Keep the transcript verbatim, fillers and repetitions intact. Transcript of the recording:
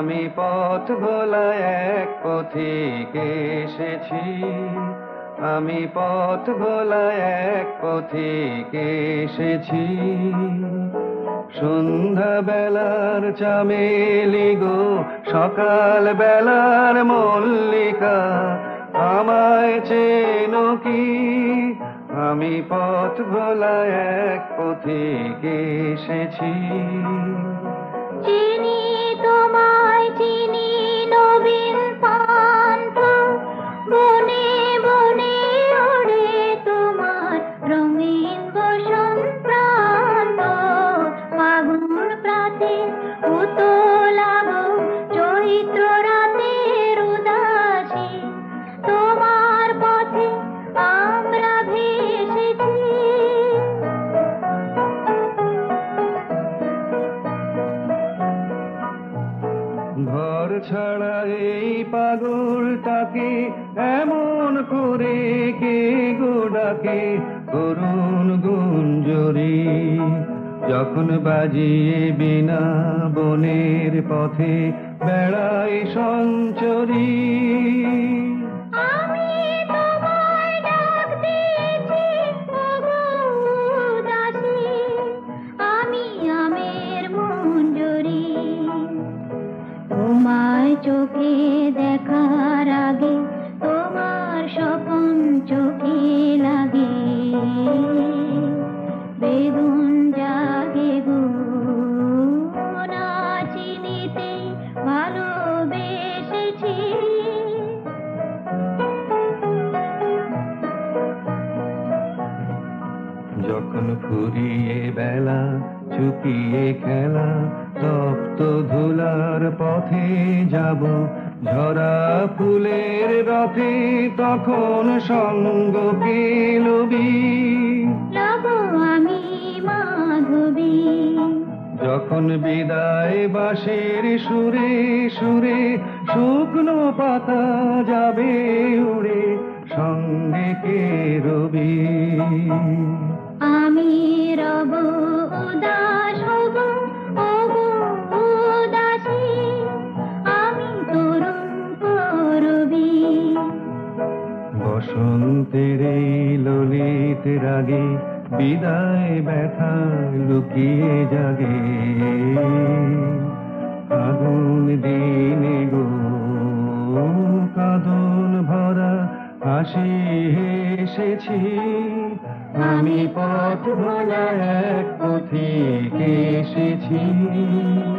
আমি পথ ভোলা এক পথিক এসেছি, আমি পথ ভোলা এক পথিক এসেছি। সন্ধ্যা বেলার চামেলি গো, সকাল বেলার মল্লিকা, আমায় চেনো কি? আমি পথ ভোলা এক পথিক এসেছি। চিনি তোমায় চিনি নবীন পান্থ, বনে বনে ওড়ে তোমার রঙিন বসন্ত। ফাগুন প্রাতে উতলাব চৈত্র রাতের উদাসী, তোমার পথে আমরা ভেসেছি। ঘর ছাড়া এই পাগলটাকে এমন করে কে গো ডাকে করুণ গুঞ্জরি, যখন বাজিয়ে বিনা বনের পথে বেড়াই সঞ্চরী। আমি তোমায় ডাক দিয়েছি ওগো উদাসী, আমি আমের মঞ্জরি। তোমায় চোখে দেখার আগে তোমার স্বপন চোখে লাগে, বেদন জাগে গো না চিনিতে ভালোবেসেছি। যখন ফুরিয়ে বেলা চুকিয়ে খেলা, তপ্ত ধুলার পথে যাব ঝরা ফুলের রথে, তখন সঙ্গ পেলবি লব আমি মাধবী। যখন বিদায় বাঁশির সুরে সুরে শুকনো পাতা যাবে উড়ে, সঙ্গে কে রবি? আমি রব উদাস হব ওগো উদাসী, আমি তরুণ করবি। বসন্তের এই ললিত রাগে বিদায় ব্যথা লুকিয়ে জাগে, আগুন দিনে গো কাঁদন ভরা হাসি এসেছি। আমি পথ ভোলা এক পথিক এসেছি।